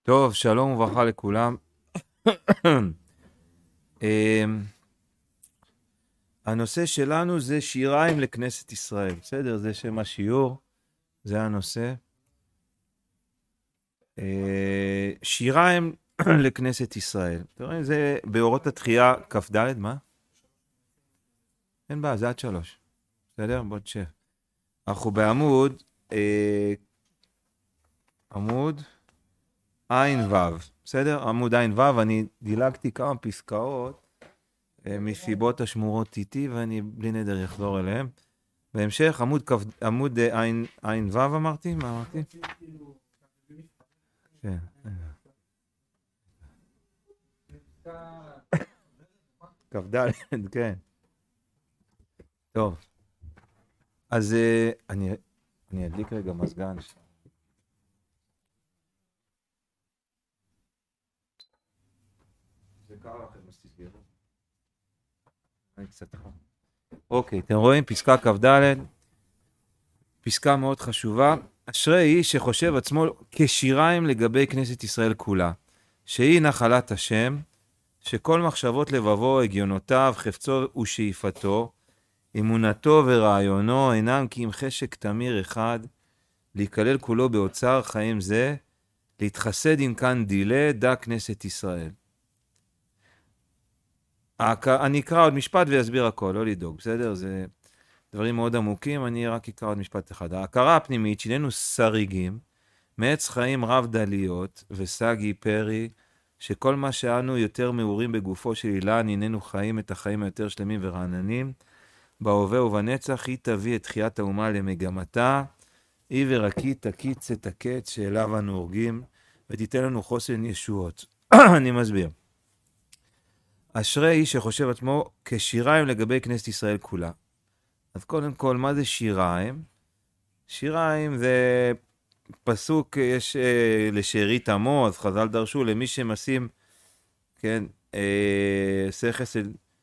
טוב, שלום וברכה לכולם. הנושא שלנו זה שיריים לכנסת ישראל. בסדר? זה שם השיעור, זה הנושא. שיריים לכנסת ישראל. אתם רואים, זה באורות התחייה כ"ד, מה? אין בעיה, זה עד 3. בסדר? בוא תשב. אנחנו בעמוד, עמוד עין וו. בסדר? עמוד עין וו, אני דילגתי כמה פסקאות מסיבות השמורות איתי, ואני בלי נדר יחזור אליהם. בהמשך, עמוד עין וו אמרתי? מה אמרתי? כן. כ"ד, כן. טוב. אז אני אדליק רגע מזגן. זה קר לכם, אז תסגרו. אני קצת חם. אוקיי, אתם רואים? פסקה כ"ד. פסקה מאוד חשובה. אשרי איש שחושב עצמו כשיריים לגבי כנסת ישראל כולה, שהיא נחלת השם, שכל מחשבות לבבו, הגיונותיו, חפצו ושאיפתו, אמונתו ורעיונו אינם כי אם חשק תמיר אחד, להיכלל כולו באוצר חיים זה, להתחסד עם כאן דילה, דע כנסת ישראל. אני אקרא עוד משפט ויסביר הכל, לא לדאוג, בסדר? זה דברים מאוד עמוקים, אני רק אקרא עוד משפט אחד. ההכרה הפנימית שלנו שריגים, מעץ חיים רב דליות וסגי פרי, שכל מה שאנו יותר מאורים בגופו של אילן, הננו חיים את החיים היותר שלמים ורעננים, בהווה ובנצח היא תביא את תחיית האומה למגמתה, היא ורקי תקיץ את הקץ שאליו אנו הורגים, ותיתן לנו חוסן ישועות. אני מסביר. אשרי איש שחושב עצמו כשיריים לגבי כנסת ישראל כולה. אז קודם כל, מה זה שיריים? שיריים זה פסוק, יש לשארית עמו, אז חז"ל דרשו למי שמשים, כן, שכס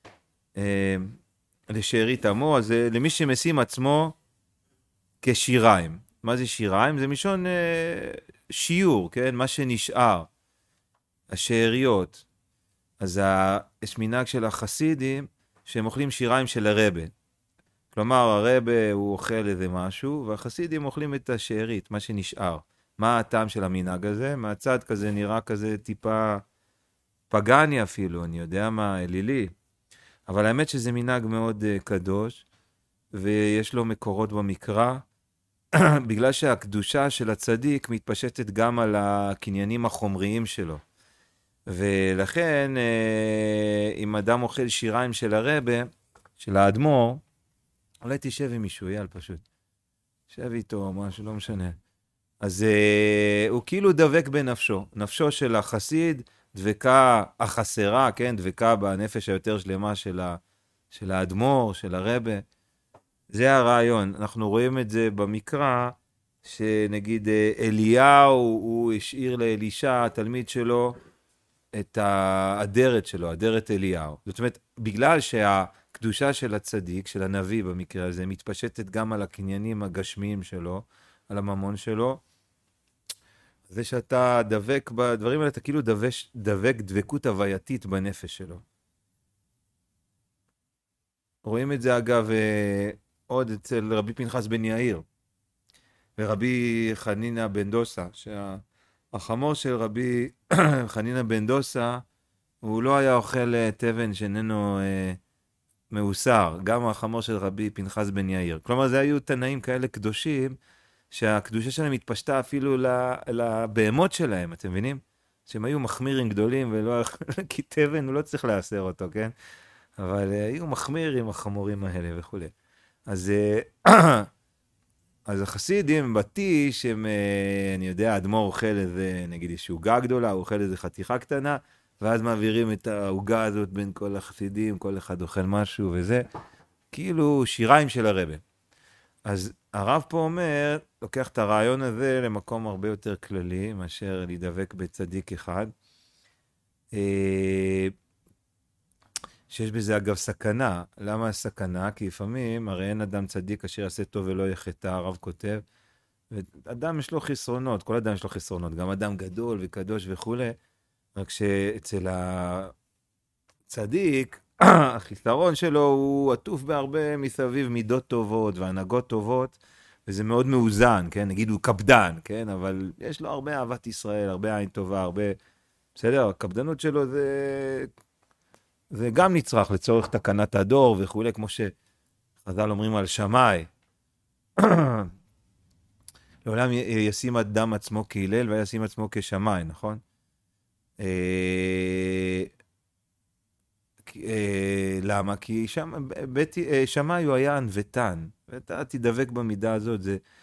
לשארית עמו, אז למי שמשים עצמו כשיריים. מה זה שיריים? זה משון שיעור, כן? מה שנשאר, השאריות. אז יש מנהג של החסידים שהם אוכלים שיריים של הרבה. כלומר, הרבה הוא אוכל איזה משהו, והחסידים אוכלים את השארית, מה שנשאר. מה הטעם של המנהג הזה? מהצד כזה נראה כזה טיפה פגני אפילו, אני יודע מה, אלילי. אבל האמת שזה מנהג מאוד קדוש, ויש לו מקורות במקרא, בגלל שהקדושה של הצדיק מתפשטת גם על הקניינים החומריים שלו. ולכן, אם אדם אוכל שיריים של הרבה, של האדמו"ר, אולי תשב עם מישהו, אייל פשוט. שב איתו, משהו, לא משנה. אז הוא כאילו דבק בנפשו. נפשו של החסיד דבקה החסרה, כן? דבקה בנפש היותר שלמה של האדמו"ר, של הרבה. זה הרעיון. אנחנו רואים את זה במקרא, שנגיד אליהו, הוא השאיר לאלישע, התלמיד שלו, את האדרת שלו, אדרת אליהו. זאת אומרת, בגלל שהקדושה של הצדיק, של הנביא במקרה הזה, מתפשטת גם על הקניינים הגשמיים שלו, על הממון שלו, זה שאתה דבק בדברים האלה, אתה כאילו דבק דבקות הווייתית בנפש שלו. רואים את זה אגב עוד אצל רבי פנחס בן יאיר, ורבי חנינא בן דוסה, החמור של רבי חנינא בן דוסה, הוא לא היה אוכל תבן שאיננו מאוסר, גם החמור של רבי פנחס בן יאיר. כלומר, זה היו תנאים כאלה קדושים, שהקדושה שלהם התפשטה אפילו לבהמות שלהם, אתם מבינים? שהם היו מחמירים גדולים, ולא, כי תבן הוא לא צריך לאסר אותו, כן? אבל היו מחמירים החמורים האלה וכו'. אז החסידים בתיש, הם, אני יודע, אדמו"ר אוכל איזה, נגיד, יש עוגה גדולה, הוא אוכל איזה חתיכה קטנה, ואז מעבירים את העוגה הזאת בין כל החסידים, כל אחד אוכל משהו וזה, כאילו שיריים של הרבה. אז הרב פה אומר, לוקח את הרעיון הזה למקום הרבה יותר כללי, מאשר להידבק בצדיק אחד, שיש בזה אגב סכנה. למה הסכנה? כי לפעמים, הרי אין אדם צדיק אשר יעשה טוב ולא יחטא, הרב כותב, אדם יש לו חסרונות, כל אדם יש לו חסרונות, גם אדם גדול וקדוש וכו', רק שאצל הצדיק, החיסרון שלו הוא עטוף בהרבה מסביב מידות טובות והנהגות טובות, וזה מאוד מאוזן, כן? נגיד הוא קפדן, כן? אבל יש לו הרבה אהבת ישראל, הרבה עין טובה, הרבה... בסדר, הקפדנות שלו זה גם נצרך לצורך תקנת הדור וכו', כמו שחז"ל אומרים על שמאי. לעולם ישים אדם עצמו כהלל וישים עצמו כשמאי, נכון? למה? כי שמאי הוא היה ענוותן, ואתה תדבק במידה הזאת,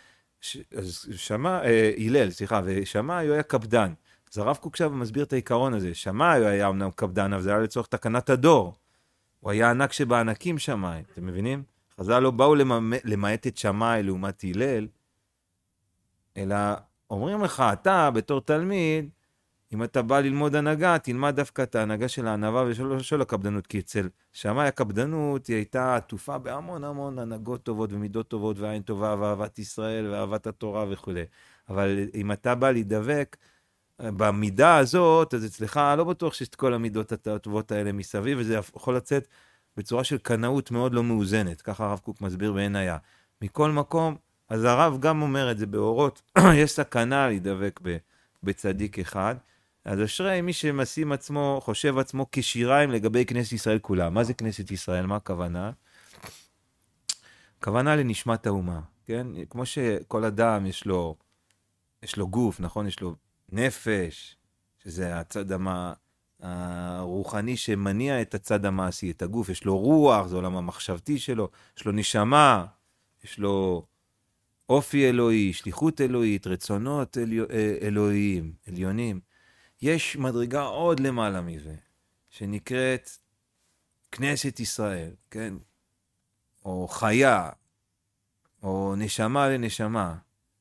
הלל, סליחה, ושמאי הוא היה קפדן. אז הרב קוק עכשיו מסביר את העיקרון הזה, שמאי הוא היה אמנם קפדן, אבל זה היה לצורך תקנת הדור. הוא היה ענק שבענקים שמאי, אתם מבינים? חז"ל לא באו למעט את שמאי לעומת הלל, אלא אומרים לך, אתה בתור תלמיד, אם אתה בא ללמוד הנהגה, תלמד דווקא את ההנהגה של הענווה ושל הקפדנות, כי אצל שמאי הקפדנות היא הייתה עטופה בהמון המון הנהגות טובות ומידות טובות ועין טובה ואהבת ישראל ואהבת התורה וכו'. אבל אם אתה בא להידבק במידה הזאת, אז אצלך לא בטוח שיש את כל המידות הטובות האלה מסביב, וזה יכול לצאת בצורה של קנאות מאוד לא מאוזנת. ככה הרב קוק מסביר בעין היה. מכל מקום, אז הרב גם אומר את זה באורות, יש סכנה להידבק בצדיק אחד, אז אשרי מי שמשים עצמו, חושב עצמו כשיריים לגבי כנסת ישראל כולה. מה זה כנסת ישראל? מה הכוונה? הכוונה לנשמת האומה, כן? כמו שכל אדם יש לו גוף, נכון? יש לו נפש, שזה הצד הרוחני שמניע את הצד המעשי, את הגוף. יש לו רוח, זה עולם המחשבתי שלו, יש לו נשמה, יש לו אופי אלוהי, שליחות אלוהית, רצונות אלוהיים, עליונים. יש מדרגה עוד למעלה מזה, שנקראת כנסת ישראל, כן? או חיה, או נשמה לנשמה,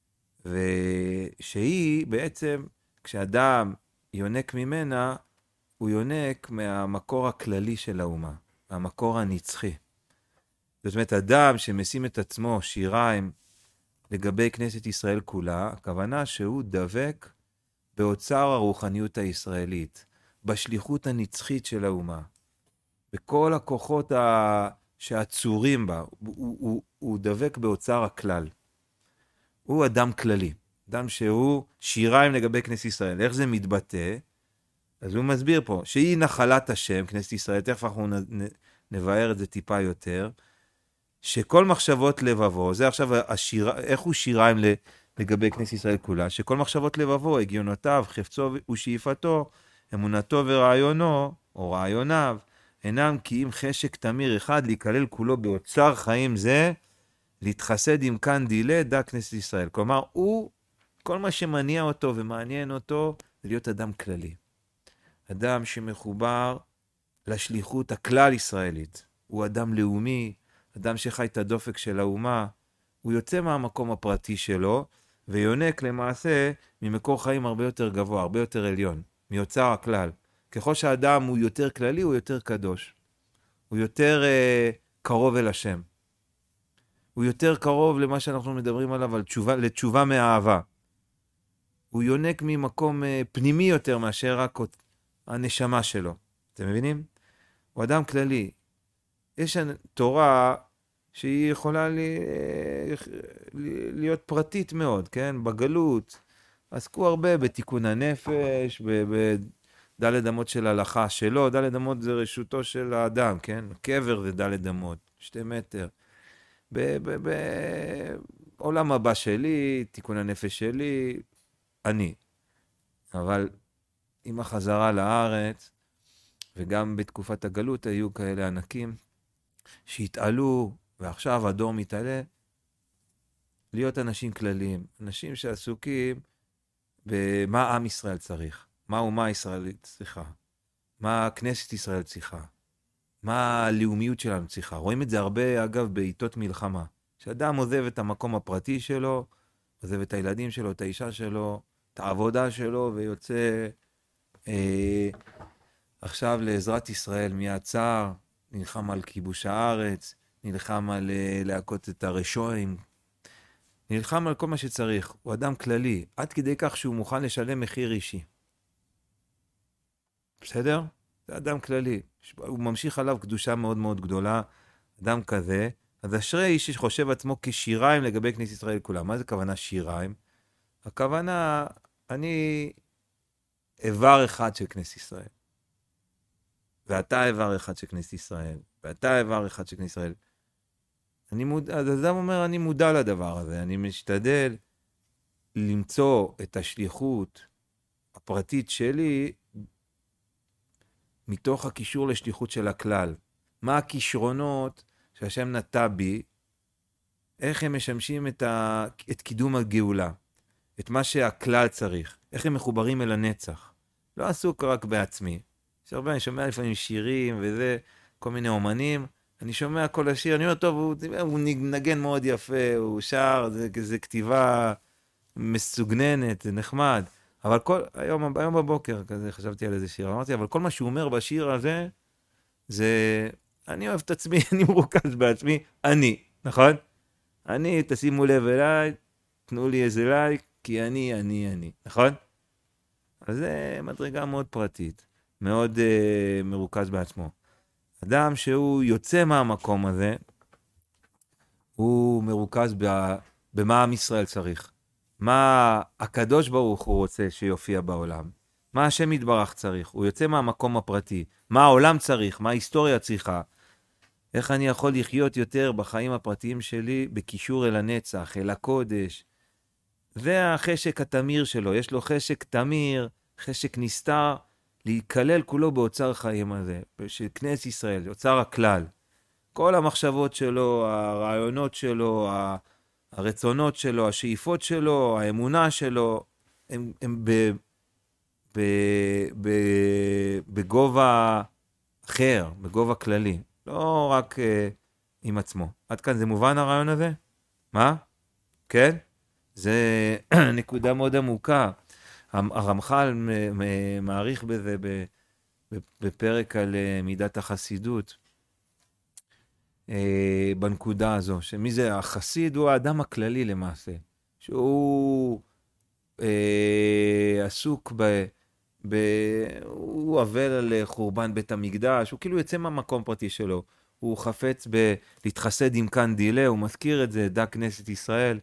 ושהיא בעצם, כשאדם יונק ממנה, הוא יונק מהמקור הכללי של האומה, המקור הנצחי. זאת אומרת, אדם שמשים את עצמו שיריים לגבי כנסת ישראל כולה, הכוונה שהוא דבק באוצר הרוחניות הישראלית, בשליחות הנצחית של האומה, בכל הכוחות שעצורים בה, הוא דבק באוצר הכלל. הוא אדם כללי, אדם שהוא שיריים לגבי כנסת ישראל. איך זה מתבטא? אז הוא מסביר פה, שהיא נחלת השם, כנסת ישראל, תכף אנחנו נבהר את זה טיפה יותר, שכל מחשבות לבבו, זה עכשיו איך הוא שיריים לגבי כנסת ישראל כולה, שכל מחשבות לבבו, הגיונותיו, חפצו ושאיפתו, אמונתו ורעיונו, או רעיוניו, אינם כי אם חשק תמיר אחד, להיכלל כולו באוצר חיים זה, להתחסד עם כאן דילה, דע כנסת ישראל. כלומר, כל מה שמניע אותו ומעניין אותו, זה להיות אדם כללי. אדם שמחובר לשליחות הכלל ישראלית. הוא אדם לאומי, אדם שחי את הדופק של האומה, הוא יוצא מהמקום הפרטי שלו, ויונק למעשה ממקור חיים הרבה יותר גבוה, הרבה יותר עליון, מיוצר הכלל. ככל שהאדם הוא יותר כללי, הוא יותר קדוש. הוא יותר קרוב אל השם. הוא יותר קרוב למה שאנחנו מדברים עליו, לתשובה מהאהבה. הוא יונק ממקום פנימי יותר מאשר רק הנשמה שלו. אתם מבינים? הוא אדם כללי. יש תורה שהיא יכולה להיות פרטית מאוד, כן? בגלות. עסקו הרבה בתיקון הנפש, בדלת אמות של הלכה שלו. דלת אמות זה רשותו של האדם, כן? קבר זה דלת אמות, 2 מטר. בעולם הבא שלי, תיקון הנפש שלי, אני. אבל עם החזרה לארץ, וגם בתקופת הגלות היו כאלה ענקים, שהתעלו, ועכשיו הדור מתעלה, להיות אנשים כלליים, אנשים שעסוקים במה עם ישראל צריך, מה אומה ישראלית צריכה, מה כנסת ישראל צריכה, מה הלאומיות שלנו צריכה. רואים את זה הרבה, אגב, בעיתות מלחמה. שאדם עוזב את המקום הפרטי שלו, עוזב את הילדים שלו, את האישה שלו, את העבודה שלו, ויוצא עכשיו לעזרת ישראל מהצער, נלחם על כיבוש הארץ, נלחם על להכות את הרשועים, נלחם על כל מה שצריך, הוא אדם כללי, עד כדי כך שהוא מוכן לשלם מחיר אישי. בסדר? זה אדם כללי. הוא ממשיך עליו קדושה מאוד מאוד גדולה, אדם כזה. אז אשרי איש שחושב עצמו כשיריים לגבי כנסת ישראל כולם. מה זה כוונה שיריים? הכוונה, אני איבר אחד של כנסת ישראל. ואתה איבר אחד של כנסת ישראל. ואתה איבר אחד של כנסת ישראל. אז אדם אומר, אני מודע לדבר הזה. אני משתדל למצוא את השליחות הפרטית שלי מתוך הקישור לשליחות של הכלל. מה הכישרונות שהשם נטע בי, איך הם משמשים את קידום הגאולה, את מה שהכלל צריך, איך הם מחוברים אל הנצח. לא עסוק רק בעצמי. יש הרבה, אני שומע לפעמים שירים וזה, כל מיני אומנים, אני שומע כל השיר, אני אומר, טוב, הוא נגן מאוד יפה, הוא שר, זה כתיבה מסוגננת, זה נחמד. אבל היום בבוקר, כזה חשבתי על איזה שיר, אמרתי, אבל כל מה שהוא אומר בשיר הזה, זה, אני אוהב את עצמי, אני מרוכז בעצמי, אני, נכון? אני, תשימו לב אליי, תנו לי איזה לייק, כי אני, נכון? אז זה מדרגה מאוד פרטית, מאוד מרוכז בעצמו. אדם שהוא יוצא מהמקום הזה, הוא מרוכז במה עם ישראל צריך. מה הקדוש ברוך הוא רוצה שיופיע בעולם. מה השם יתברך צריך. הוא יוצא מהמקום הפרטי. מה העולם צריך, מה ההיסטוריה צריכה. איך אני יכול לחיות יותר בחיים הפרטיים שלי בקישור אל הנצח, אל הקודש. זה החשק התמיר שלו. יש לו חשק תמיר, חשק נסתר, להיכלל כולו באוצר חיים הזה, של כנסת ישראל, אוצר הכלל. כל המחשבות שלו, הרעיונות שלו, הרצונות שלו, השאיפות שלו, האמונה שלו, הם בגובה אחר, בגובה כללי. לא רק עם עצמו. עד כאן זה מובן הרעיון הזה? מה? כן? זה נקודה מאוד עמוקה. הרמח"ל מעריך בזה בפרק על מידת החסידות. בנקודה הזו, שמי זה החסיד הוא האדם הכללי למעשה, שהוא עסוק הוא אבל על חורבן בית המקדש, הוא כאילו יוצא מהמקום פרטי שלו, הוא חפץ להתחסד עם כאן דילה, הוא מזכיר את זה, דע כנסת ישראל,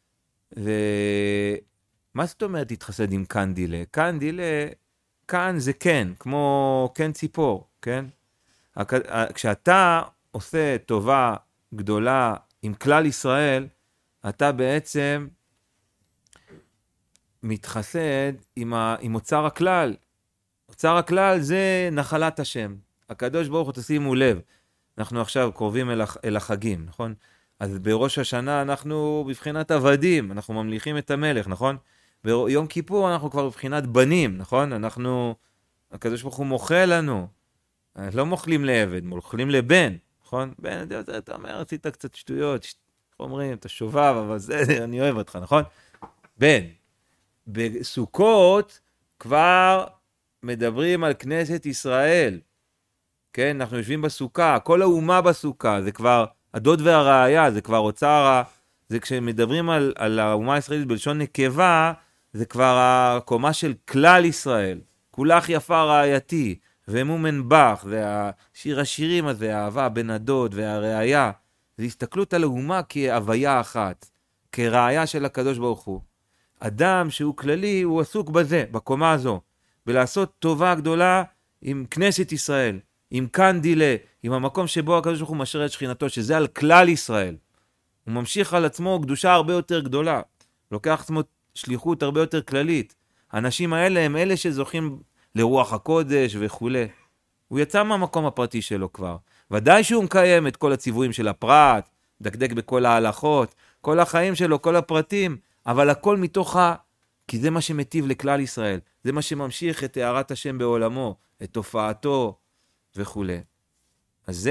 ומה זאת אומרת להתחסד עם כאן דילה? כאן דילה, כאן זה כן, כמו כן ציפור, כן? כשאתה עושה טובה גדולה עם כלל ישראל, אתה בעצם מתחסד עם אוצר הכלל. אוצר הכלל זה נחלת השם. הקדוש ברוך הוא, תשימו לב, אנחנו עכשיו קרובים אל החגים, נכון? אז בראש השנה אנחנו בבחינת עבדים, אנחנו ממליכים את המלך, נכון? ביום כיפור אנחנו כבר בבחינת בנים, נכון? הקדוש ברוך הוא מוכל לנו. לא מוכלים לעבד, מוכלים לבן. נכון? בן, אתה אומר, עשית קצת שטויות, איך אומרים, אתה שובב, אבל זה, אני אוהב אותך, נכון? בן, בסוכות כבר מדברים על כנסת ישראל, כן? אנחנו יושבים בסוכה, כל האומה בסוכה, זה כבר הדוד והראיה, זה כבר אוצר, זה כשמדברים על האומה הישראלית בלשון נקבה, זה כבר הקומה של כלל ישראל, כולך יפה רעייתי, ומומן בח, והשיר השירים הזה, האהבה, בן הדוד והראיה, זה הסתכלות על האומה כהוויה אחת, כראיה של הקדוש ברוך הוא. אדם שהוא כללי, הוא עסוק בזה, בקומה הזו, ולעשות טובה גדולה עם כנסת ישראל, עם כאן דילה, עם המקום שבו הקדוש ברוך הוא משרה את שכינתו, שזה על כלל ישראל. הוא ממשיך על עצמו קדושה הרבה יותר גדולה, לוקח עצמו שליחות הרבה יותר כללית. האנשים האלה הם אלה שזוכים לרוח הקודש וכו'. הוא יצא מהמקום הפרטי שלו כבר. ודאי שהוא מקיים את כל הציוויים של הפרט, דקדק בכל ההלכות, כל החיים שלו, כל הפרטים, אבל הכל מתוך כי זה מה שמטיב לכלל ישראל. זה מה שממשיך את הערת השם בעולמו, את תופעתו וכו'. אז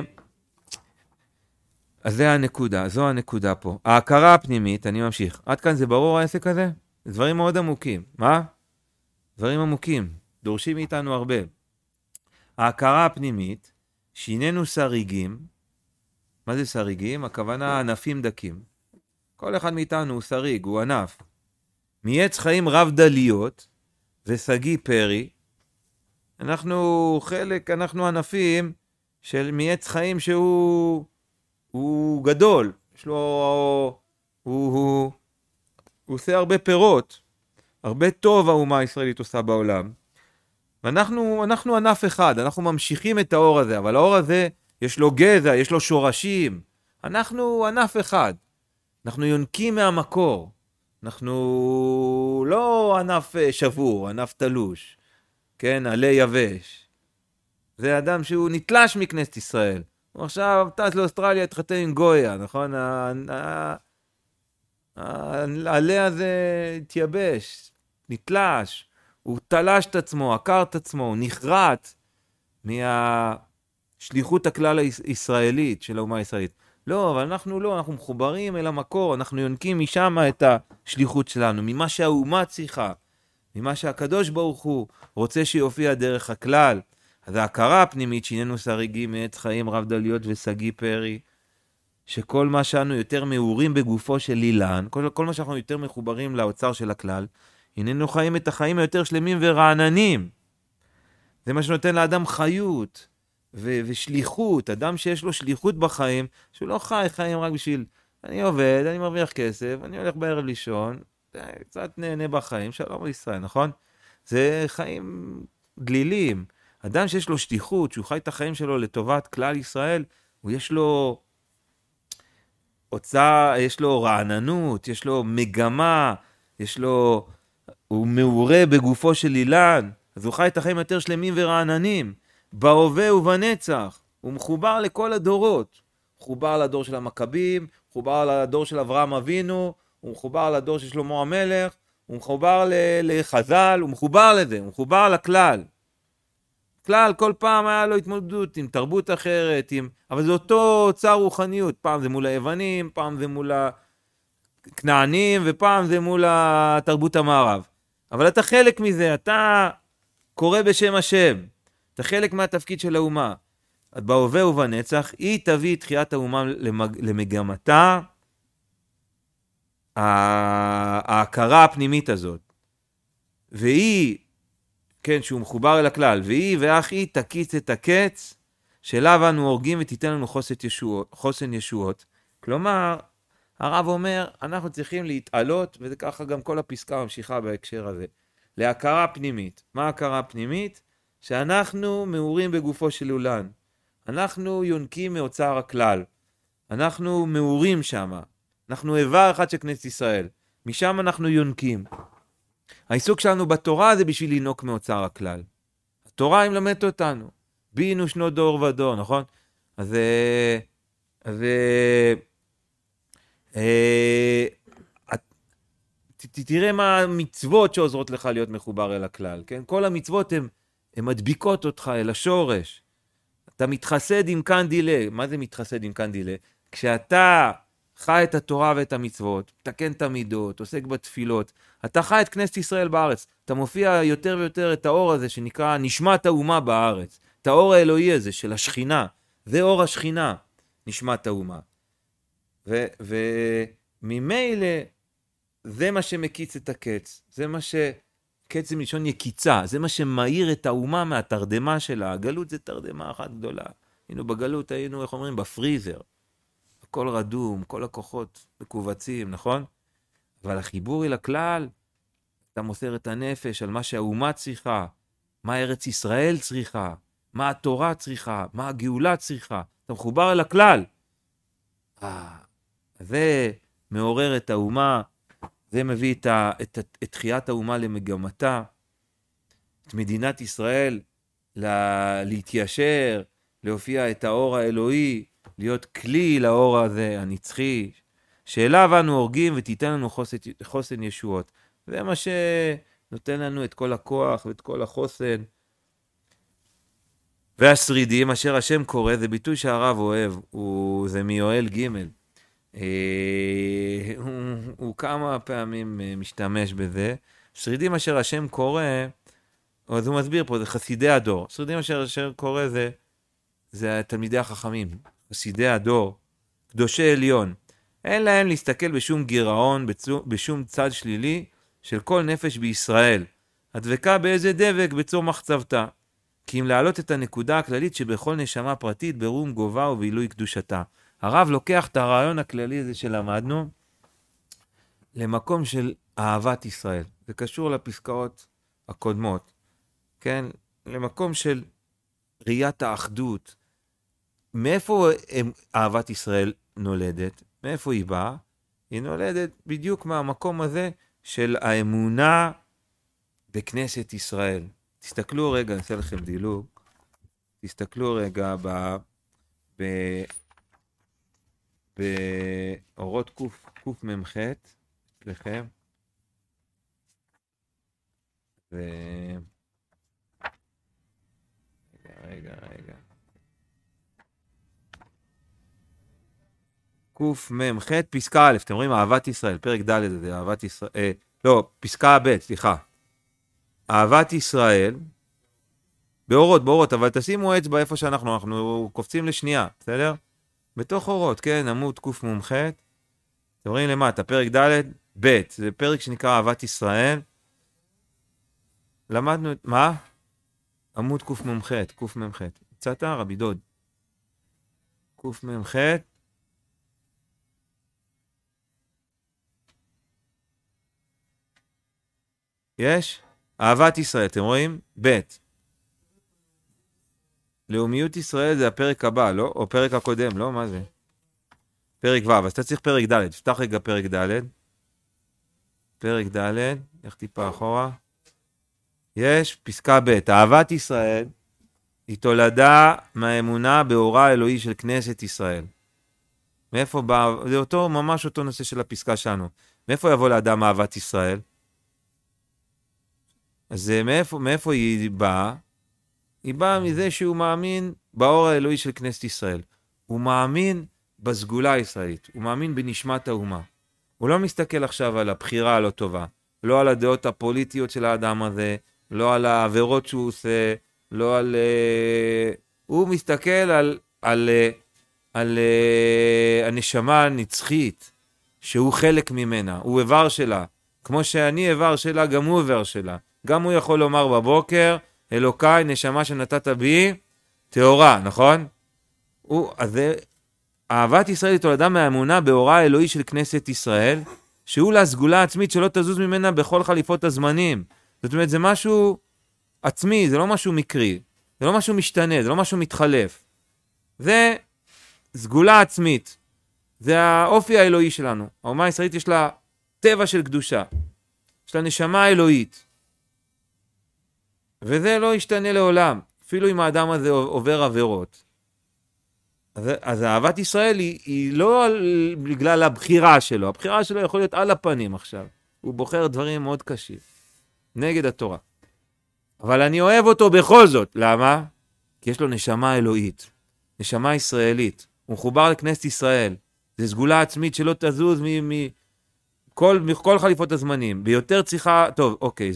זה הנקודה, זו הנקודה פה. ההכרה הפנימית, אני ממשיך. עד כאן זה ברור העסק הזה? זה דברים מאוד עמוקים. מה? דברים עמוקים. דורשים מאיתנו הרבה. ההכרה הפנימית, שיננו שריגים. מה זה שריגים? הכוונה ענפים דקים. כל אחד מאיתנו הוא שריג, הוא ענף. מעץ חיים רב דליות וסגי פרי. אנחנו ענפים של מעץ חיים שהוא גדול. יש לו, הוא עושה הרבה פירות. הרבה טוב האומה הישראלית עושה בעולם. ואנחנו ענף אחד, אנחנו ממשיכים את האור הזה, אבל האור הזה יש לו גזע, יש לו שורשים. אנחנו ענף אחד. אנחנו יונקים מהמקור. אנחנו לא ענף שבור, ענף תלוש. כן, עלי יבש. זה אדם שהוא נתלש מכנסת ישראל. הוא עכשיו טס לאוסטרליה, התחתן עם גויה, נכון? העלי הזה התייבש, נתלש. הוא תלש את עצמו, עקר את עצמו, הוא נחרט מהשליחות הכלל הישראלית של האומה הישראלית. לא, אבל אנחנו לא, אנחנו מחוברים אל המקור, אנחנו יונקים משם את השליחות שלנו, ממה שהאומה צריכה, ממה שהקדוש ברוך הוא רוצה שיופיע דרך הכלל. אז ההכרה הפנימית שהננו שריגים מעץ חיים רב דליות וסגי פרי, שכל מה שאנו יותר מאורים בגופו של אילן, כל מה שאנחנו יותר מחוברים לאוצר של הכלל, הננו חיים את החיים היותר שלמים ורעננים. זה מה שנותן לאדם חיות ושליחות. אדם שיש לו שליחות בחיים, שהוא לא חיים רק בשביל, אני עובד, אני מרוויח כסף, אני הולך בערב לישון, קצת נהנה בחיים, שלום לישראל, נכון? זה חיים דלילים. אדם שיש לו שליחות, שהוא חי את החיים שלו לטובת כלל ישראל, יש לו יש לו רעננות, יש לו מגמה, הוא מעורה בגופו של אילן, אז הוא חי את החיים יותר שלמים ורעננים, בהווה ובנצח, הוא מחובר לכל הדורות, מחובר לדור של המכבים, מחובר לדור של אברהם אבינו, הוא מחובר לדור של שלמה המלך, הוא מחובר לחז"ל, הוא מחובר לזה, הוא מחובר לכלל. כלל, כל פעם היה לו התמודדות עם תרבות אחרת, אבל זה אותו אוצר רוחניות, פעם זה מול היוונים, פעם זה מול הכנענים, ופעם זה מול התרבות המערב. אבל אתה חלק מזה, אתה קורא בשם השם, אתה חלק מהתפקיד של האומה. בהווה ובנצח, היא תביא תחיית האומה למגמתה, ההכרה הפנימית הזאת. והיא, כן, שהוא מחובר אל הכלל, והיא ואח היא תקיץ את הקץ, שאליו אנו הורגים ותיתן לנו חוסן ישועות. כלומר, הרב אומר, אנחנו צריכים להתעלות, וזה ככה גם כל הפסקה ממשיכה בהקשר הזה, להכרה פנימית. מה ההכרה פנימית? שאנחנו מאורים בגופו של אילן. אנחנו יונקים מאוצר הכלל. אנחנו מאורים שם. אנחנו איבר אחד של כנסת ישראל. משם אנחנו יונקים. העיסוק שלנו בתורה זה בשביל לינוק מאוצר הכלל. התורה היא מלמדת אותנו. בינו שנות דור ודור, נכון? אז תראה מה המצוות שעוזרות לך להיות מחובר אל הכלל, כן? כל המצוות הן מדביקות אותך אל השורש. אתה מתחסד עם קנדילה. מה זה מתחסד עם קנדילה? כשאתה חי את התורה ואת המצוות, תקן את המידות, עוסק בתפילות, אתה חי את כנסת ישראל בארץ, אתה מופיע יותר ויותר את האור הזה שנקרא נשמת האומה בארץ, את האור האלוהי הזה של השכינה, זה אור השכינה, נשמת האומה. וממילא זה מה שמקיץ את הקץ, זה מה קץ זה מלשון יקיצה, זה מה שמאיר את האומה מהתרדמה שלה. הגלות זה תרדמה אחת גדולה. היינו בגלות, היינו, איך אומרים, בפריזר. הכל רדום, כל הכוחות מקובצים, נכון? אבל החיבור אל הכלל, אתה מוסר את הנפש על מה שהאומה צריכה, מה ארץ ישראל צריכה, מה התורה צריכה, מה הגאולה צריכה. אתה מחובר אל הכלל. זה מעורר את האומה, זה מביא את תחיית האומה למגמתה, את מדינת ישראל להתיישר, להופיע את האור האלוהי, להיות כלי לאור הזה הנצחי, שאליו אנו הורגים ותיתן לנו חוסן ישועות. זה מה שנותן לנו את כל הכוח ואת כל החוסן. והשרידים אשר השם קורא, זה ביטוי שהרב אוהב, זה מיואל ג'. הוא כמה פעמים משתמש בזה. שרידים אשר השם קורא, אז הוא מסביר פה, זה חסידי הדור. שרידים אשר קורא זה תלמידי החכמים, חסידי הדור, קדושי עליון. אין להם להסתכל בשום גירעון, בשום צד שלילי של כל נפש בישראל. הדבקה באיזה דבק בצור מחצבתה. כי אם להעלות את הנקודה הכללית שבכל נשמה פרטית ברום גובה ובעילוי קדושתה. הרב לוקח את הרעיון הכללי הזה שלמדנו למקום של אהבת ישראל. זה קשור לפסקאות הקודמות. כן? למקום של ראיית האחדות. מאיפה אהבת ישראל נולדת? מאיפה היא באה? היא נולדת בדיוק מהמקום הזה של האמונה בכנסת ישראל. תסתכלו רגע, נעשה לכם דילוג. תסתכלו רגע באורות קמ"ח אצלכם. רגע. קמ"ח פסקה א', אתם רואים אהבת ישראל, פרק ד' זה אהבת ישראל, לא, פסקה ב', סליחה. אהבת ישראל, באורות, אבל תשימו אצבע איפה אנחנו קופצים לשנייה, בסדר? בתוך אורות, כן, עמוד קמ"ח, אתם רואים למטה, פרק ד' ב', זה פרק שנקרא אהבת ישראל. למדנו את, מה? עמוד קמ"ח, יצאת רבי דוד. קמ"ח, יש? אהבת ישראל, אתם רואים? ב'. לאומיות ישראל זה הפרק הבא, לא? או פרק הקודם, לא? מה זה? פרק ו', אז אתה צריך פרק ד', תפתח רגע פרק ד'. פרק ד', איך טיפה אחורה? יש, פסקה ב', אהבת ישראל היא תולדה מהאמונה באורה האלוהי של כנסת ישראל. מאיפה בא? זה ממש אותו נושא של הפסקה שלנו. מאיפה יבוא לאדם אהבת ישראל? אז מאיפה היא באה? היא באה מזה שהוא מאמין באור האלוהי של כנסת ישראל. הוא מאמין בסגולה הישראלית. הוא מאמין בנשמת האומה. הוא לא מסתכל עכשיו על הבחירה הלא טובה. לא על הדעות הפוליטיות של האדם הזה, לא על העבירות שהוא עושה, לא על... הוא מסתכל על הנשמה הנצחית, שהוא חלק ממנה. הוא איבר שלה. כמו שאני איבר שלה, גם הוא איבר שלה. גם הוא יכול לומר בבוקר, אלוקיי, נשמה שנתת בי, טהורה, נכון? אז אהבת ישראל היא תולדה מהאמונה באורה האלוהי של כנסת ישראל, שהוא לה סגולה עצמית שלא תזוז ממנה בכל חליפות הזמנים. זאת אומרת, זה משהו עצמי, זה לא משהו מקרי, זה לא משהו משתנה, זה לא משהו מתחלף. זה סגולה עצמית, זה האופי האלוהי שלנו. האומה הישראלית יש לה טבע של קדושה, יש לה נשמה אלוהית. וזה לא ישתנה לעולם, אפילו אם האדם הזה עובר עבירות. אז אהבת ישראל היא לא בגלל הבחירה שלו, הבחירה שלו יכול להיות על הפנים עכשיו. הוא בוחר דברים מאוד קשים, נגד התורה. אבל אני אוהב אותו בכל זאת, למה? כי יש לו נשמה אלוהית, נשמה ישראלית, הוא מחובר לכנסת ישראל, זה סגולה עצמית שלא תזוז מכל חליפות הזמנים, ביותר צריכה, טוב, אוקיי,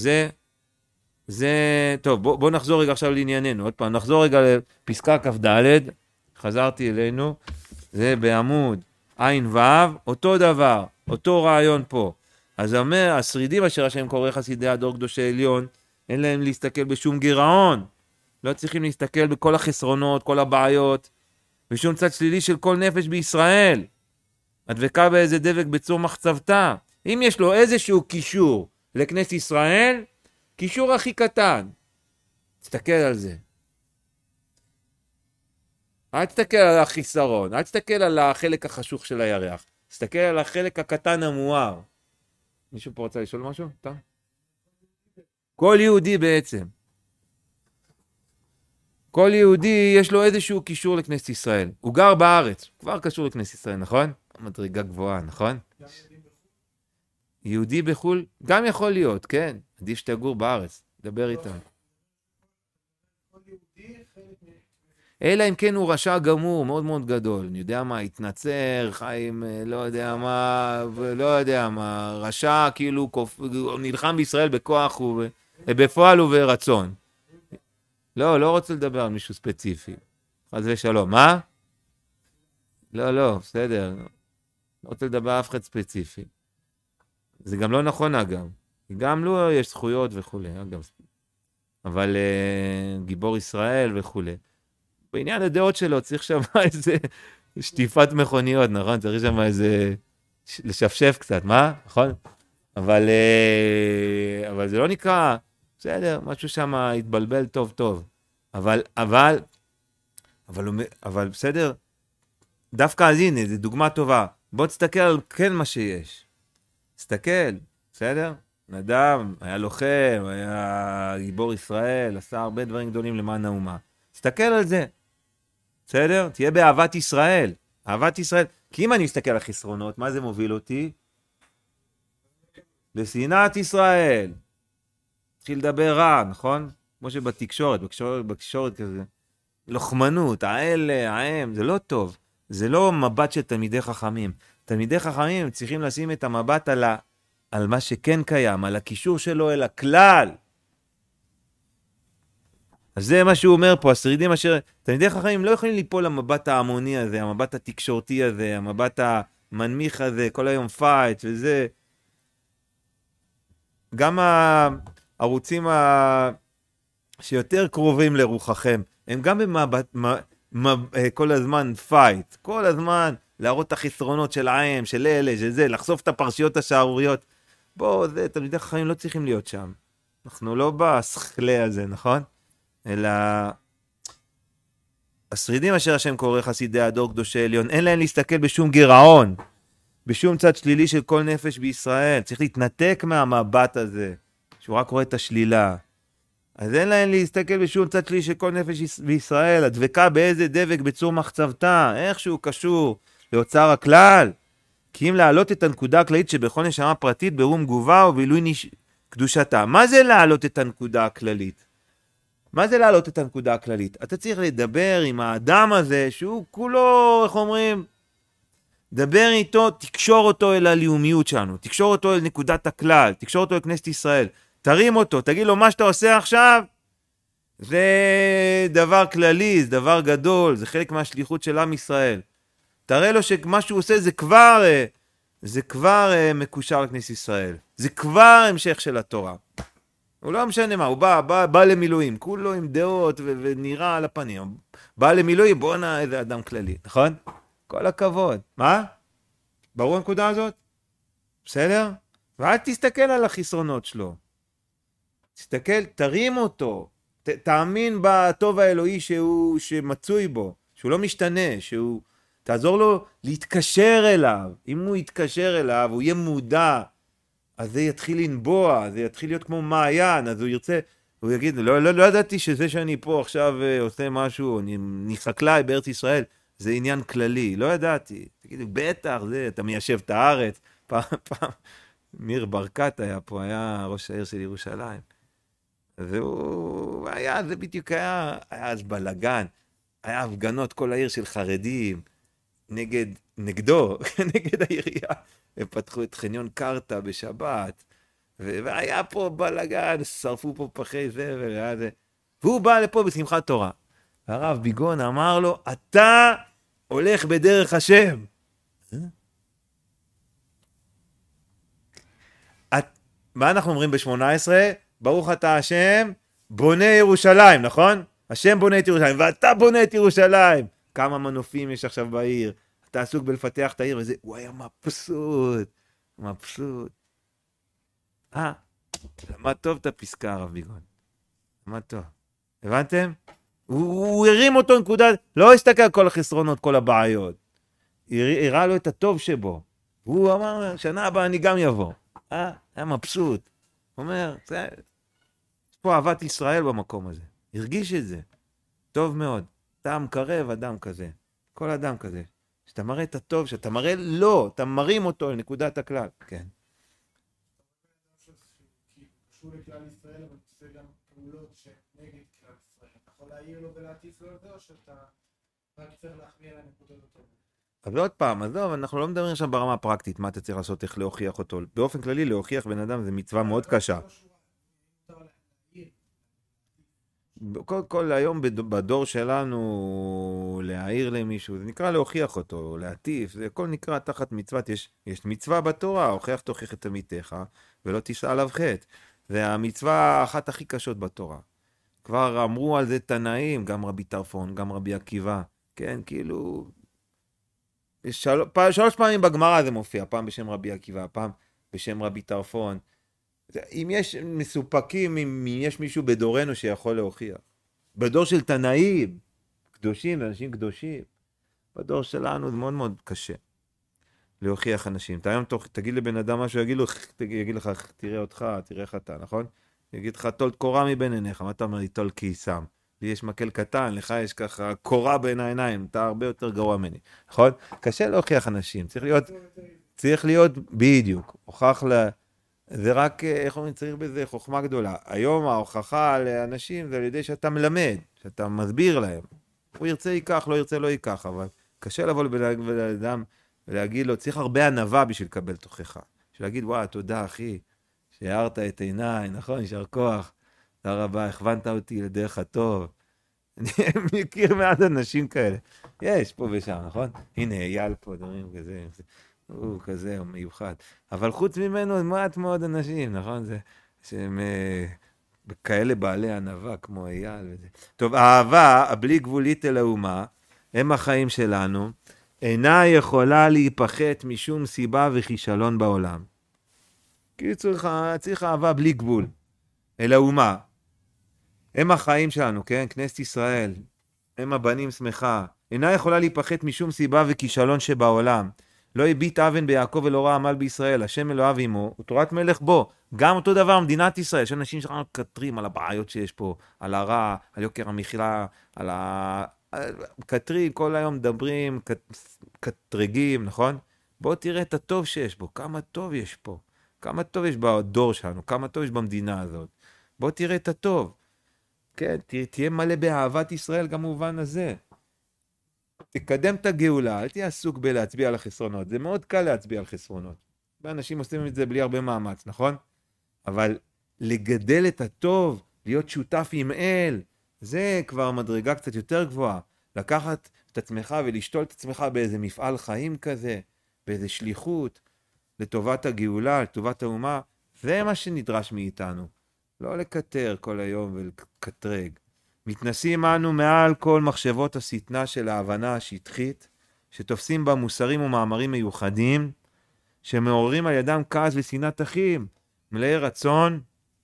טוב, בוא נחזור רגע עכשיו לענייננו, עוד פעם, נחזור רגע לפסקה כ"ד, חזרתי אלינו, זה בעמוד עין ו', אותו דבר, אותו רעיון פה. אז אומר, השרידים אשר השם קורא חסידי הדור קדושי עליון, אין להם להסתכל בשום גירעון, לא צריכים להסתכל בכל החסרונות, כל הבעיות, בשום צד שלילי של כל נפש בישראל. הדבקה באיזה דבק בצור מחצבתה. אם יש לו איזשהו קישור לכנסת ישראל, קישור הכי קטן, תסתכל על זה. אל תסתכל על החיסרון, אל תסתכל על החלק החשוך של הירח, תסתכל על החלק הקטן המואר. מישהו פה רוצה לשאול משהו? אתה? כל יהודי בעצם. כל יהודי יש לו איזשהו קישור לכנסת ישראל. הוא גר בארץ, כבר קשור לכנסת ישראל, נכון? מדרגה גבוהה, נכון? יהודי בחול גם יכול להיות, כן. עדיף שתגור בארץ, דבר איתם. אלא אם כן הוא רשע גמור, מאוד מאוד גדול. אני יודע מה, התנצר, חיים, לא יודע מה, רשע כאילו נלחם בישראל בכוח ובפועל וברצון. לא רוצה לדבר על מישהו ספציפי. חס ושלום, מה? לא, בסדר. לא רוצה לדבר אף אחד ספציפי. זה גם לא נכון אגב. גם לו יש זכויות וכו', אגב. אבל גיבור ישראל וכו'. בעניין הדעות שלו צריך שם איזה שטיפת מכוניות, נכון? צריך שם איזה לשפשף קצת, מה? נכון? אבל זה לא נקרא, בסדר, משהו שם התבלבל טוב טוב. אבל בסדר, דווקא אז הנה, זו דוגמה טובה. בוא תסתכל על כן מה שיש. תסתכל, בסדר? נדב היה לוחם, היה גיבור ישראל, עשה הרבה דברים גדולים למען האומה. תסתכל על זה, בסדר? תהיה באהבת ישראל. אהבת ישראל. כי אם אני מסתכל על החסרונות, מה זה מוביל אותי? לשנאת ישראל. התחיל לדבר רע, נכון? כמו בתקשורת כזה. לוחמנות, האם, זה לא טוב. זה לא מבט של תלמידי חכמים. תלמידי חכמים צריכים לשים את המבט על מה שכן קיים, על הקישור שלו אל הכלל. אז זה מה שהוא אומר פה, השרידים אשר... תלמידי חכמים לא יכולים ליפול למבט ההמוני הזה, המבט התקשורתי הזה, המבט המנמיך הזה, כל היום פייט וזה. גם הערוצים שיותר קרובים לרוחכם, הם גם במבט... כל הזמן פייט, כל הזמן להראות את החסרונות של העם, של אלה, של זה, לחשוף את הפרשיות השערוריות. בואו, תלמידי חכמים לא צריכים להיות שם. אנחנו לא בסכלה הזה, נכון? אלא השרידים אשר השם קורא חסידי הדור קדושי עליון, אין להם להסתכל בשום גירעון, בשום צד שלילי של כל נפש בישראל. צריך להתנתק מהמבט הזה, שהוא רק רואה את השלילה. אז אין להם להסתכל בשום צד שלילי של כל נפש בישראל, הדבקה באיזה דבק בצור מחצבתה, איך שהוא קשור לאוצר הכלל. כי אם להעלות את הנקודה הכללית שבכל נשמה פרטית ברום גובה ובילוי קדושתה. מה זה להעלות את הנקודה הכללית? מה זה להעלות את הנקודה הכללית? אתה צריך לדבר עם האדם הזה שהוא כולו, איך אומרים? דבר איתו, תקשור אותו אל הלאומיות שלנו, תקשור אותו אל נקודת הכלל, תקשור אותו אל כנסת ישראל, תרים אותו, תגיד לו מה שאתה עושה עכשיו, זה דבר כללי, זה דבר גדול, זה חלק מהשליחות של עם ישראל. תראה לו שמה שהוא עושה זה כבר מקושר לכנסת ישראל, זה כבר המשך של התורה. הוא לא משנה מה, הוא בא למילואים, כולו עם דעות ונראה על הפנים. בא למילואים, בוא נע איזה אדם כללי, נכון? כל הכבוד. מה? ברור הנקודה הזאת? בסדר? ואל תסתכל על החסרונות שלו. תסתכל, תרים אותו. תאמין בטוב האלוהי שמצוי בו, שהוא לא משתנה, תעזור לו להתקשר אליו. אם הוא יתקשר אליו, הוא יהיה מודע. אז זה יתחיל לנבוע, זה יתחיל להיות כמו מעיין, אז הוא ירצה, הוא יגיד, לא ידעתי שזה שאני פה עכשיו עושה משהו, אני חקלאי בארץ ישראל, זה עניין כללי, לא ידעתי. תגידו, בטח, אתה מיישב את הארץ. פעם, מיר ברקת היה פה, היה ראש העיר של ירושלים. והוא היה, זה בדיוק היה אז בלגן, היה הפגנות כל העיר של חרדים, נגדו, נגד העירייה. הם פתחו את חניון קרטה בשבת, והיה פה בלגן, שרפו פה פחי זבל, והוא בא לפה בשמחת תורה. הרב ביגון אמר לו, אתה הולך בדרך השם. מה אנחנו אומרים ב-18? ברוך אתה השם, בונה ירושלים, נכון? השם בונה את ירושלים, ואתה בונה את ירושלים. כמה מנופים יש עכשיו בעיר. אתה עסוק בלפתח את העיר, וזה, הוא היה מבסוט. למד טוב את הפסקה, הרב ביגון. למד טוב. הבנתם? הוא הרים אותו נקודה, לא הסתכל על כל החסרונות, כל הבעיות. הראה לו את הטוב שבו. הוא אמר, שנה הבאה אני גם יבוא. היה מבסוט. הוא אומר, יש פה אהבת ישראל במקום הזה. הרגיש את זה. טוב מאוד. אתה מקרב אדם כזה. כל אדם כזה. שאתה מראה את הטוב, שאתה מראה לא, אתה מרים אותו לנקודת הכלל. כן. קשור לכלל ישראל, אבל זה גם פעולות שנגד כלל ישראל. אתה יכול להעיר לו ולהטיף לו לזה, או שאתה רק צריך להחמיא על הנקודות הטובות? אבל עוד פעם, עזוב, אנחנו לא מדברים עכשיו ברמה הפרקטית, מה אתה צריך לעשות, איך להוכיח אותו. באופן כללי, להוכיח בן אדם זה מצווה מאוד קשה. כל היום בדור שלנו להעיר למישהו, זה נקרא להוכיח אותו, להטיף, זה הכל נקרא תחת מצוות, יש מצווה בתורה, הוכיח תוכיח את עמיתך, ולא תישא עליו חטא. זה המצווה אחת הכי קשות בתורה. כבר אמרו על זה תנאים, גם רבי טרפון, גם רבי עקיבא, כן, כאילו, שלוש פעמים בגמרא זה מופיע, פעם בשם רבי עקיבא, פעם בשם רבי טרפון. אם יש מסופקים, אם יש מישהו בדורנו שיכול להוכיח. בדור של תנאים, קדושים ואנשים קדושים, בדור שלנו זה מאוד מאוד קשה להוכיח אנשים. אתה היום תגיד לבן אדם משהו, יגיד לך, תראה אותך, תראה איך אתה, נכון? יגיד לך, טול קורה מבין עיניך, מה אתה אומר לי, טול כיסם? לי יש מקל קטן, לך יש ככה קורה בין העיניים, אתה הרבה יותר גרוע ממני, נכון? קשה להוכיח אנשים, צריך להיות בדיוק, הוכח זה רק, איך אומרים, צריך בזה חוכמה גדולה. היום ההוכחה לאנשים זה על ידי שאתה מלמד, שאתה מסביר להם. הוא ירצה ייקח, לא ירצה לא ייקח, אבל קשה לבוא לאדם ולהגיד לו, צריך הרבה ענווה בשביל לקבל תוכחה. בשביל להגיד, וואו, תודה אחי, שהארת את עיניי, נכון, יישר כוח, תודה רבה, הכוונת אותי לדרך הטוב. אני מכיר מעט אנשים כאלה. יש פה ושם, נכון? הנה, אייל פה, דברים כזה. הוא כזה, הוא מיוחד. אבל חוץ ממנו, מעט מאוד אנשים, נכון? זה שהם כאלה בעלי ענווה, כמו אייל וזה. טוב, האהבה, הבלי גבולית אל האומה, הם החיים שלנו, אינה יכולה להיפחת משום סיבה וכישלון בעולם. כי צריך אהבה בלי גבול, אל האומה. הם החיים שלנו, כן? כנסת ישראל, הם הבנים שמחה, אינה יכולה להיפחת משום סיבה וכישלון שבעולם. לא הביט אבן ביעקב ולא רע עמל בישראל, השם אלוהיו עמו, ותורת מלך בו. גם אותו דבר, מדינת ישראל, יש אנשים שאנחנו קטרים על הבעיות שיש פה, על הרע, על יוקר המחיה, על קטרים, כל היום מדברים, קטרגים, נכון? בוא תראה את הטוב שיש בו, כמה טוב יש פה, כמה טוב יש בדור שלנו, כמה טוב יש במדינה הזאת. בוא תראה את הטוב. כן, תהיה מלא באהבת ישראל גם במובן הזה. תקדם את הגאולה, אל תהיה עסוק בלהצביע על החסרונות. זה מאוד קל להצביע על חסרונות. ואנשים עושים את זה בלי הרבה מאמץ, נכון? אבל לגדל את הטוב, להיות שותף עם אל, זה כבר מדרגה קצת יותר גבוהה. לקחת את עצמך ולשתול את עצמך באיזה מפעל חיים כזה, באיזה שליחות, לטובת הגאולה, לטובת האומה. זה מה שנדרש מאיתנו. לא לקטר כל היום ולקטרג. מתנסים אנו מעל כל מחשבות השטנה של ההבנה השטחית, שתופסים בה מוסרים ומאמרים מיוחדים, שמעוררים על ידם כעס ושנאת אחים, מלאי רצון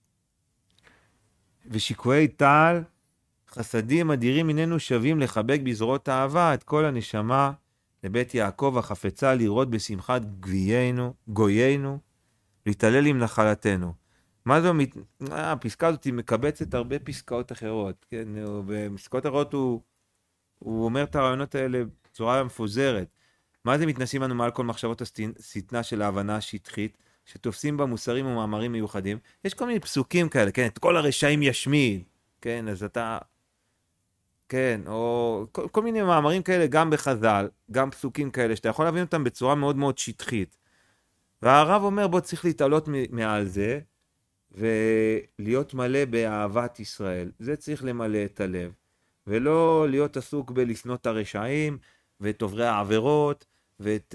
ושיקויי טל, חסדים אדירים איננו שווים לחבק בזרועות האהבה את כל הנשמה לבית יעקב החפצה לראות בשמחת גויינו, להתעלל עם נחלתנו. מה זו? הפסקה הזאת היא מקבצת הרבה פסקאות אחרות, כן? בפסקאות אחרות הוא אומר את הרעיונות האלה בצורה מפוזרת. מה זה מתנסים לנו מעל כל מחשבות השטנה של ההבנה השטחית, שתופסים בה מוסרים ומאמרים מיוחדים? יש כל מיני פסוקים כאלה, כן? את כל הרשעים ישמיד, כן? אז אתה... כן, או כל מיני מאמרים כאלה, גם בחז"ל, גם פסוקים כאלה, שאתה יכול להבין אותם בצורה מאוד מאוד שטחית. והרב אומר, בוא צריך להתעלות מעל זה, ולהיות מלא באהבת ישראל. זה צריך למלא את הלב. ולא להיות עסוק בלשנוא את הרשעים, ואת עוברי העבירות, ואת...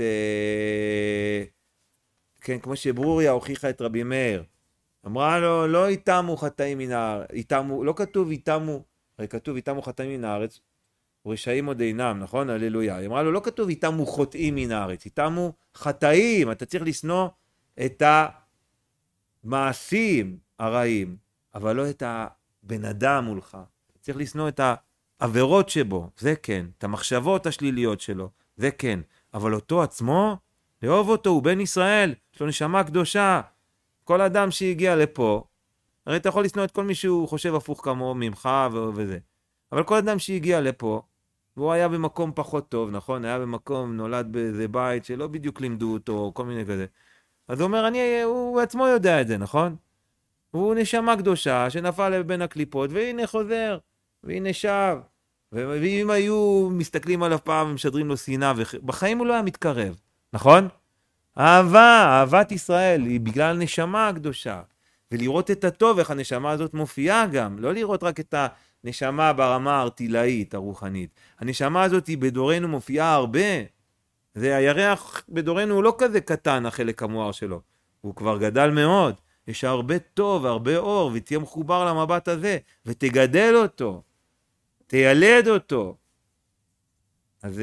כן, כמו שברוריה הוכיחה את רבי מאיר. אמרה לו, לא איתמו חטאים מן הארץ. לא כתוב איתמו, הרי כתוב איתמו חטאים מן הארץ, ורשעים עוד אינם, נכון? הללויה. היא אמרה לו, לא כתוב איתמו חוטאים מן הארץ, איתמו חטאים. אתה צריך לשנוא את המעשים הרעים, אבל לא את הבן אדם מולך. צריך לשנוא את העבירות שבו, זה כן. את המחשבות השליליות שלו, זה כן. אבל אותו עצמו, לאהוב אותו, הוא בן ישראל, יש לו נשמה קדושה. כל אדם שהגיע לפה, הרי אתה יכול לשנוא את כל מי שהוא חושב הפוך כמו ממך וזה. אבל כל אדם שהגיע לפה, והוא היה במקום פחות טוב, נכון? היה במקום, נולד באיזה בית שלא בדיוק לימדו אותו, כל מיני כזה. אז הוא אומר, הוא עצמו יודע את זה, נכון? הוא נשמה קדושה שנפל בין הקליפות, והנה חוזר, והנה שב. ואם היו מסתכלים עליו פעם ומשדרים לו שנאה, בחיים הוא לא היה מתקרב, נכון? אהבת ישראל היא בגלל נשמה הקדושה. ולראות את הטוב, איך הנשמה הזאת מופיעה גם. לא לראות רק את נשמה ברמה הארטילאית, הרוחנית. הנשמה הזאת בדורנו מופיעה הרבה. הירח בדורנו הוא לא כזה קטן, החלק המואר שלו. הוא כבר גדל מאוד. יש הרבה טוב, הרבה אור, ותהיה מחובר למבט הזה, ותגדל אותו, תילד אותו. אז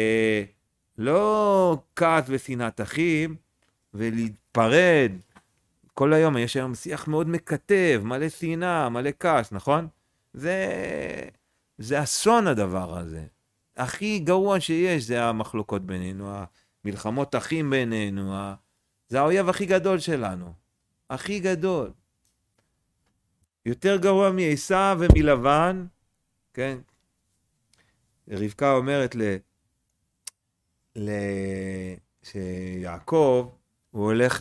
לא כעס ושנאת אחים, ולהתפרד. כל היום, יש היום שיח מאוד מקטב, מלא שנאה, מלא כעס, נכון? זה אסון הדבר הזה. הכי גרוע שיש זה המחלוקות בינינו, המלחמות אחים בינינו, זה האויב הכי גדול שלנו. הכי גדול. יותר גרוע מעשיו ומלבן, כן? רבקה אומרת שיעקב, הוא הולך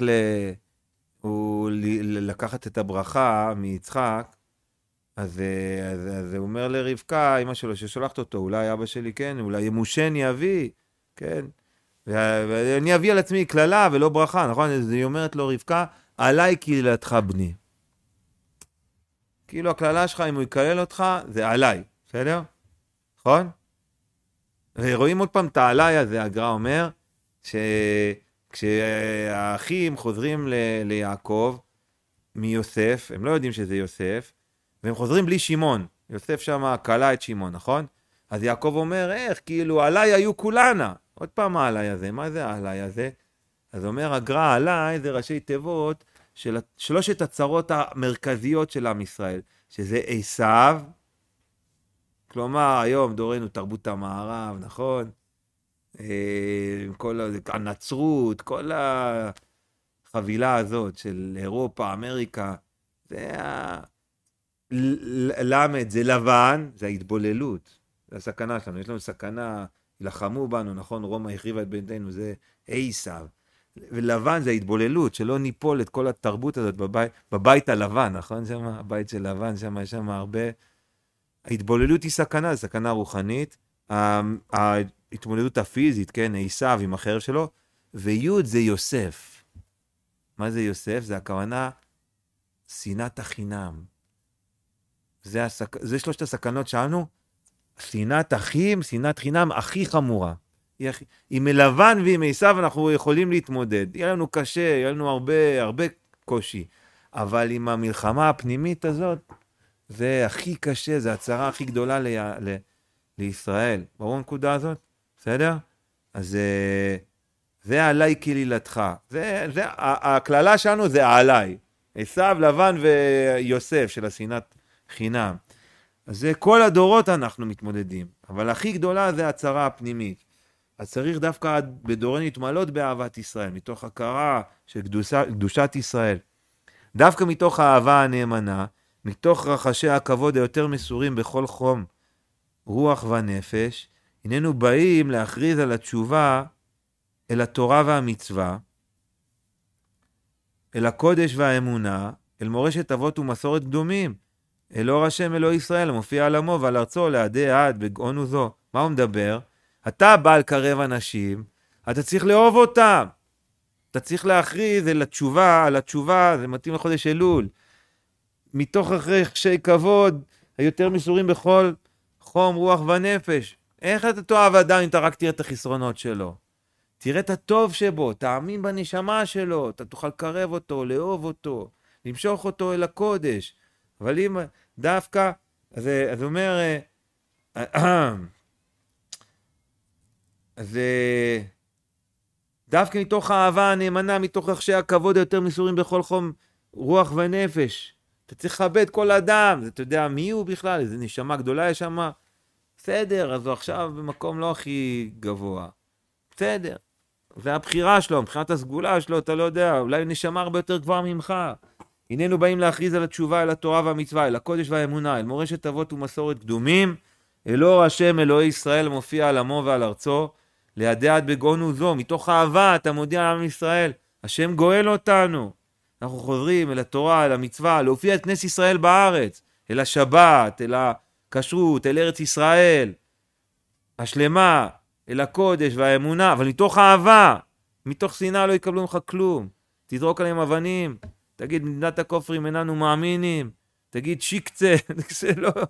לקחת את הברכה מיצחק, אז הוא אומר לרבקה, אמא שלו ששולחת אותו, אולי אבא שלי, כן, אולי ימושני אבי, כן, ואני אביא על עצמי כללה ולא ברכה, נכון? אז היא אומרת לו רבקה, עליי קללתך בני. כאילו הכללה שלך, אם הוא יקלל אותך, זה עליי, בסדר? נכון? ורואים עוד פעם את העליי הזה, הגר"א אומר, כשהאחים חוזרים ליעקב מיוסף, הם לא יודעים שזה יוסף, והם חוזרים בלי שמעון. יוסף שם קלה את שמעון, נכון? אז יעקב אומר, איך? כאילו, עליי היו כולנה. עוד פעם העליי הזה, מה זה העליי הזה? אז אומר הגר"א, עליי זה ראשי תיבות של שלושת הצרות המרכזיות של עם ישראל, שזה עשיו, כלומר, היום דורנו תרבות המערב, נכון? כל הנצרות, כל החבילה הזאת של אירופה, אמריקה, זה למד, זה לבן, זה ההתבוללות, זה הסכנה שלנו, יש לנו סכנה, לחמו בנו, נכון? רומא החריבה את ביתנו, זה עשיו. ולבן זה ההתבוללות, שלא ניפול את כל התרבות הזאת בבית הלבן, נכון? שם, הבית של לבן, שם יש שם הרבה. ההתבוללות היא סכנה, זה סכנה רוחנית. ההתמודדות הפיזית, כן, עשיו עם החרב שלו, ויוד זה יוסף. מה זה יוסף? זה הכוונה שנאת החינם. זה שלושת הסכנות שלנו, שנאת אחים, שנאת חינם הכי חמורה. עם לבן ועם עשיו אנחנו יכולים להתמודד. יהיה לנו קשה, יהיה לנו הרבה קושי. אבל עם המלחמה הפנימית הזאת, זה הכי קשה, זה הצרה הכי גדולה לישראל. ברור הנקודה הזאת? בסדר? אז זה עליי קללתך. הכללה שלנו זה עליי. עשיו, לבן ויוסף של השנאת חינם. אז זה כל הדורות אנחנו מתמודדים. אבל הכי גדולה זה הצרה הפנימית. אז צריך דווקא בדורנו להתמלות באהבת ישראל, מתוך הכרה של קדושת ישראל. דווקא מתוך האהבה הנאמנה, מתוך רחשי הכבוד היותר מסורים בכל חום, רוח ונפש, הננו באים להכריז על התשובה אל התורה והמצווה, אל הקודש והאמונה, אל מורשת אבות ומסורת קדומים, אל אור השם אלוהי ישראל, המופיע על עמו ועל ארצו, לעדי עד, בגאון וזו. מה הוא מדבר? אתה בא לקרב אנשים, אתה צריך לאהוב אותם. אתה צריך להכריז על התשובה, זה מתאים לחודש אלול. מתוך רחשי כבוד, היותר מסורים בכל חום, רוח ונפש. איך אתה תאהב אדם אם אתה רק תראה את החסרונות שלו? תראה את הטוב שבו, תאמין בנשמה שלו, אתה תוכל לקרב אותו, לאהוב אותו, למשוך אותו אל הקודש. אבל אם דווקא, אז הוא אומר, אז דווקא מתוך האהבה הנאמנה, מתוך רחשי הכבוד היותר מסורים בכל חום, רוח ונפש. אתה צריך לכבד כל אדם, אתה יודע מי הוא בכלל, איזו נשמה גדולה יש שם, בסדר, אז הוא עכשיו במקום לא הכי גבוה, בסדר, זה הבחירה שלו, מבחינת הסגולה שלו, אתה לא יודע, אולי נשמה הרבה יותר גבוהה ממך. הננו באים להכריז על התשובה, אל התורה והמצווה, אל הקודש והאמונה, אל מורשת אבות ומסורת קדומים, אל אור השם אלוהי ישראל מופיע על עמו ועל ארצו, לידי עד בגאון וזו, מתוך אהבה אתה מודיע לעם ישראל, השם גואל אותנו. אנחנו חוזרים אל התורה, אל המצווה, להופיע את כנס ישראל בארץ, אל השבת, אל הכשרות, אל ארץ ישראל, השלמה, אל הקודש והאמונה, אבל מתוך אהבה, מתוך שנאה לא יקבלו ממך כלום. תזרוק עליהם אבנים, תגיד מדינת הכופרים איננו מאמינים, תגיד שיקצה,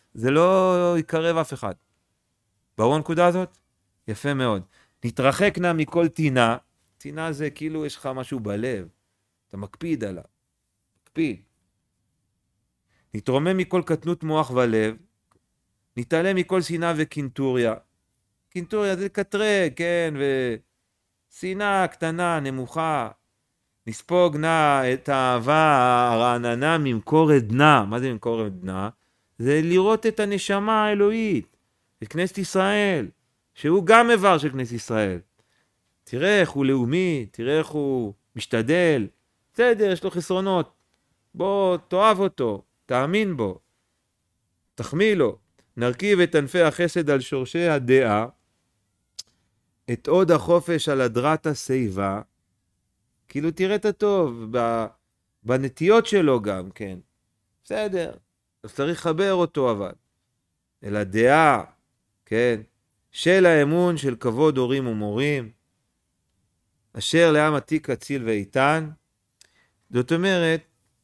זה לא יקרב אף אחד. ברור הנקודה הזאת? יפה מאוד. נתרחק נא מכל טינה. טינה זה כאילו יש לך משהו בלב. אתה מקפיד עליו. מקפיד. נתרומם מכל קטנות מוח ולב. נתעלם מכל שנאה וקינטוריה. קינטוריה זה קטרג, כן, ושנאה קטנה, נמוכה. נספוג נא את האהבה הרעננה ממקור עדנה. מה זה ממקור עדנה? זה לראות את הנשמה האלוהית, את כנסת ישראל, שהוא גם איבר של כנסת ישראל. תראה איך הוא לאומי, תראה איך הוא משתדל. בסדר, יש לו חסרונות. בוא, תאהב אותו, תאמין בו, תחמיא לו. נרכיב את ענפי החסד על שורשי הדעה, את עוד החופש על הדרת השיבה, כאילו תראה את הטוב, בנטיות שלו גם, כן. בסדר, אז צריך לחבר אותו אבל. אל הדעה, כן, של האמון של כבוד הורים ומורים, אשר לעם עתיק אציל ואיתן. זאת אומרת,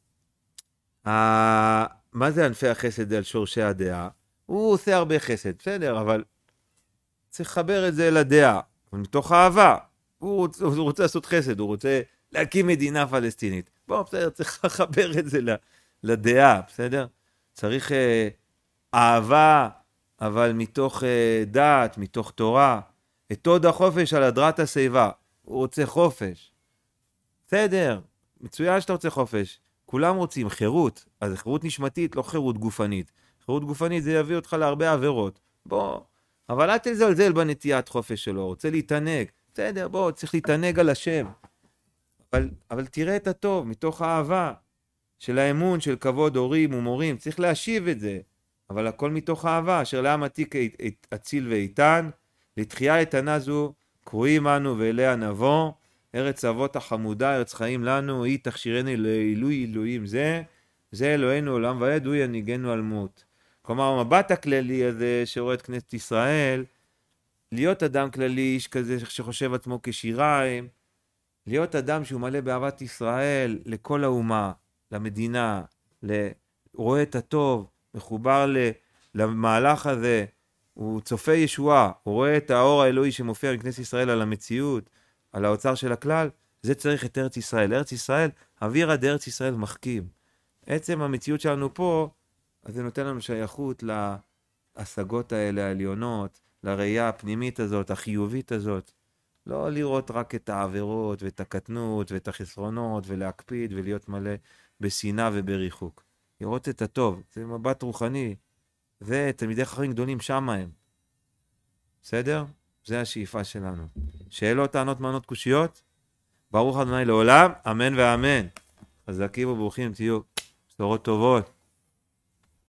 מה זה ענפי החסד על שורשי הדעה? הוא עושה הרבה חסד, בסדר, אבל צריך לחבר את זה לדעה, מתוך אהבה. הוא רוצה לעשות חסד, הוא רוצה להקים מדינה פלסטינית. בוא, בסדר, צריך לחבר את זה לדעה, בסדר? צריך אהבה, אבל מתוך דת, מתוך תורה. את עוד החופש על הדרת השיבה. הוא רוצה חופש. בסדר, מצוין שאתה רוצה חופש. כולם רוצים חירות, אז חירות נשמתית, לא חירות גופנית. חירות גופנית זה יביא אותך להרבה עבירות. בוא, אבל אל תזלזל בנטיית חופש שלו, רוצה להתענג. בסדר, בוא, צריך להתענג על השם. אבל תראה את הטוב, מתוך האהבה של האמון, של כבוד הורים ומורים. צריך להשיב את זה, אבל הכל מתוך האהבה, אשר לעם עתיק אציל ואיתן, לתחייה איתנה זו, קרואים אנו ואליה נבוא, ארץ אבות החמודה, ארץ חיים לנו, היא תכשירנו לעילוי אלוהים זה אלוהינו עולם ועד, הוא ינהיגנו על מות. כלומר, המבט הכללי הזה שרואה את כנסת ישראל, להיות אדם כללי, איש כזה שחושב עצמו כשיריים, להיות אדם שהוא מלא באהבת ישראל לכל האומה, למדינה, רואה את הטוב, מחובר למהלך הזה, הוא צופה ישועה, הוא רואה את האור האלוהי שמופיע בכנסת ישראל על המציאות, על האוצר של הכלל. זה צריך את ארץ ישראל. ארץ ישראל, אווירה דארץ ישראל מחכים. עצם המציאות שלנו פה, אז זה נותן לנו שייכות להשגות האלה העליונות, לראייה הפנימית הזאת, החיובית הזאת. לא לראות רק את העבירות ואת הקטנות ואת החסרונות ולהקפיד ולהיות מלא בשנאה ובריחוק. לראות את הטוב, זה מבט רוחני. זה תלמידי חכמים גדולים שם הם. בסדר? זה השאיפה שלנו. שאלות, טענות, מענות, קושיות? ברוך ה' לעולם, אמן ואמן. חזקים וברוכים תהיו. בשורות טובות.